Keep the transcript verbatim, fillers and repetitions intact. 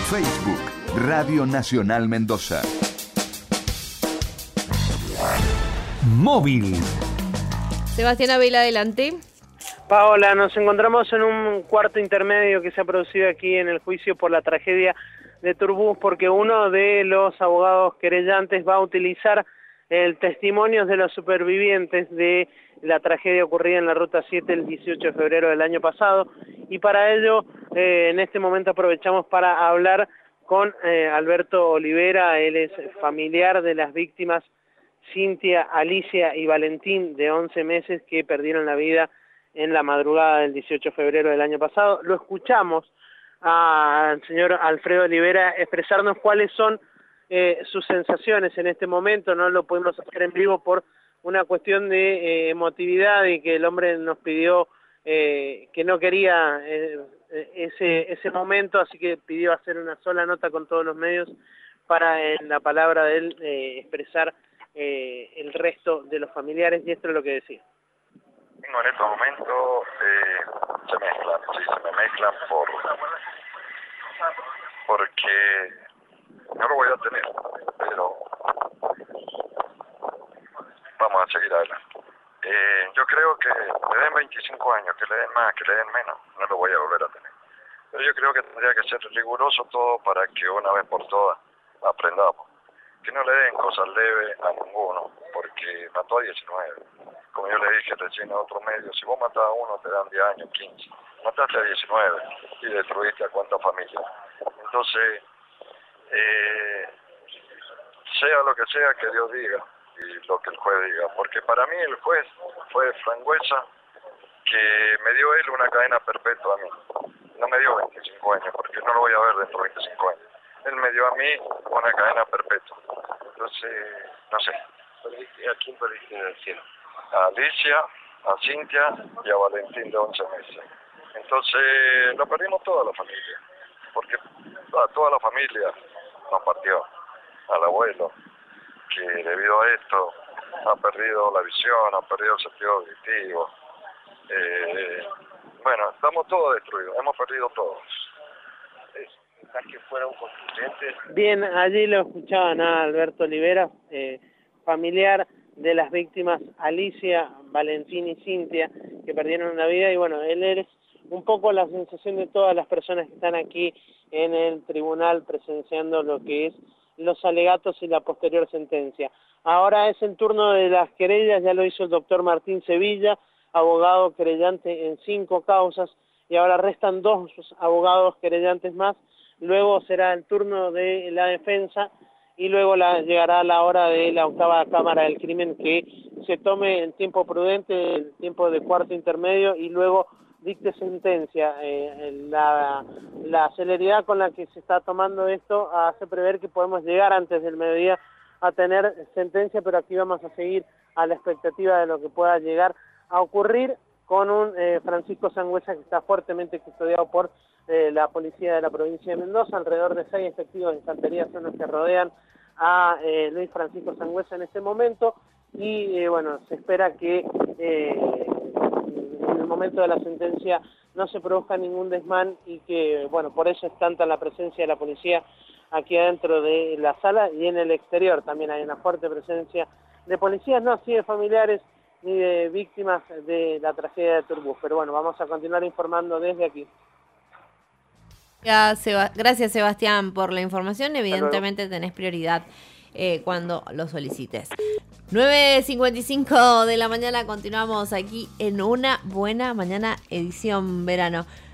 Facebook, Radio Nacional Mendoza. Móvil. Sebastián Abel, adelante. Paola, nos encontramos en un cuarto intermedio que se ha producido aquí en el juicio por la tragedia de Turbus, porque uno de los abogados querellantes va a utilizar el testimonio de los supervivientes de la tragedia ocurrida en la Ruta siete el dieciocho de febrero del año pasado, y para ello eh, en este momento aprovechamos para hablar con eh, Alberto Olivera. Él es familiar de las víctimas Cintia, Alicia y Valentín, de once meses, que perdieron la vida en la madrugada del dieciocho de febrero del año pasado. Lo escuchamos al señor Alfredo Olivera expresarnos cuáles son eh, sus sensaciones en este momento. No lo pudimos hacer en vivo por una cuestión de eh, emotividad, y que el hombre nos pidió eh, que no quería eh, ese, ese momento, así que pidió hacer una sola nota con todos los medios para, en la palabra de él, eh, expresar eh, el resto de los familiares, y esto es lo que decía. En estos momentos eh, se mezclan, sí, se me mezclan por, porque no lo voy a tener, pero vamos a seguir adelante. Eh, yo creo que le den veinticinco años, que le den más, que le den menos, no lo voy a volver a tener. Pero yo creo que tendría que ser riguroso todo para que una vez por todas aprendamos. Que no le den cosas leves a ninguno, porque mató a diecinueve. Como yo le dije recién a otro medio, si vos matás a uno te dan diez años, quince. Mataste a diecinueve y destruiste a cuántas familias. Entonces, eh, sea lo que sea que Dios diga y lo que el juez diga, porque para mí el juez fue Frangüesa, que me dio él una cadena perpetua a mí. No me dio veinticinco años, porque no lo voy a ver dentro de veinticinco años. Él me dio a mí una cadena perpetua. Entonces, no sé. ¿A quién perdiste en el cielo? A Alicia, a Cintia y a Valentín, de once meses. Entonces, lo perdimos toda la familia, porque toda, toda la familia nos partió. Al abuelo, que debido a esto ha perdido la visión, ha perdido el sentido auditivo. Eh, bueno, estamos todos destruidos, hemos perdido todos. Que fueron concluyentes. Bien, allí lo escuchaban a Alberto Olivera, eh, familiar de las víctimas Alicia, Valentín y Cintia, que perdieron la vida, y bueno, él es un poco la sensación de todas las personas que están aquí en el tribunal presenciando lo que es los alegatos y la posterior sentencia. Ahora es el turno de las querellas, ya lo hizo el doctor Martín Sevilla, abogado querellante en cinco causas, y ahora restan dos abogados querellantes más. Luego será el turno de la defensa, y luego la, llegará la hora de la octava Cámara del Crimen, que se tome el tiempo prudente, el tiempo de cuarto intermedio, y luego dicte sentencia. Eh, la, la celeridad con la que se está tomando esto hace prever que podemos llegar antes del mediodía a tener sentencia, pero aquí vamos a seguir a la expectativa de lo que pueda llegar a ocurrir con un eh, Francisco Sangüesa que está fuertemente custodiado por eh, la policía de la provincia de Mendoza. Alrededor de seis efectivos de infantería son los que rodean a eh, Luis Francisco Sangüesa en este momento, y eh, bueno, se espera que eh, en el momento de la sentencia no se produzca ningún desmán, y que, bueno, por eso es tanta la presencia de la policía aquí adentro de la sala, y en el exterior también hay una fuerte presencia de policías, no así de familiares ni de víctimas de la tragedia de Turbus. Pero bueno, vamos a continuar informando desde aquí. Gracias, Sebastián, por la información. Evidentemente tenés prioridad eh, cuando lo solicites. nueve cincuenta y cinco de la mañana, continuamos aquí en Una Buena Mañana, edición verano.